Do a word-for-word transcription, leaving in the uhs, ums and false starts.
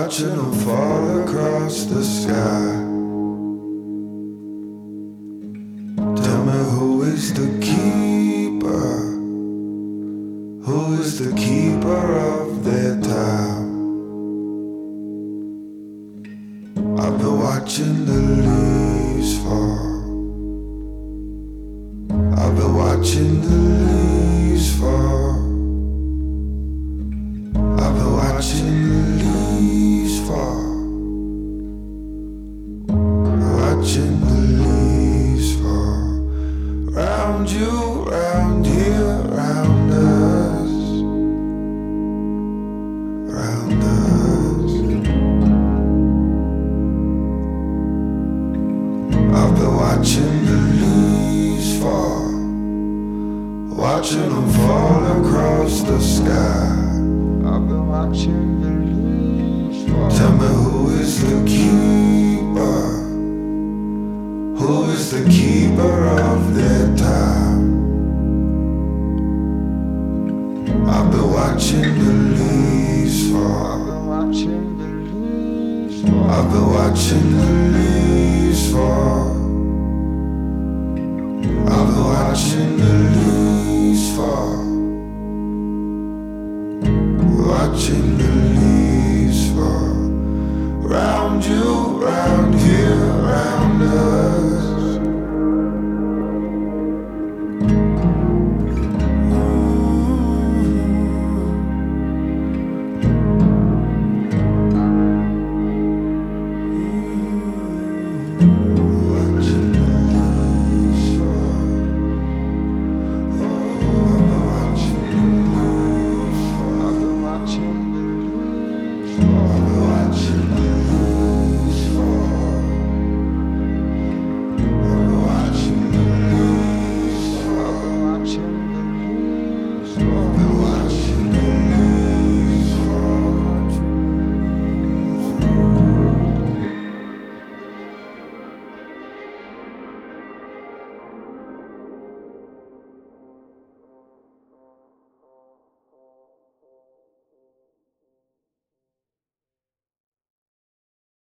watching them fall across the sky. Tell me, who is the keeper? Who is the keeper of their time? I've been watching the leaves fall. I've been watching the leaves fall. I've been watching the leaves fall. Watching the leaves fall. Round you, round here, round us. Round us. I've been watching the leaves fall. Watching them fall across the sky. I've been watching the leaves fall. Tell me, who is the keeper? Who is the keeper of their time? I've been watching the leaves fall. I've been watching the leaves fall. I've been watching the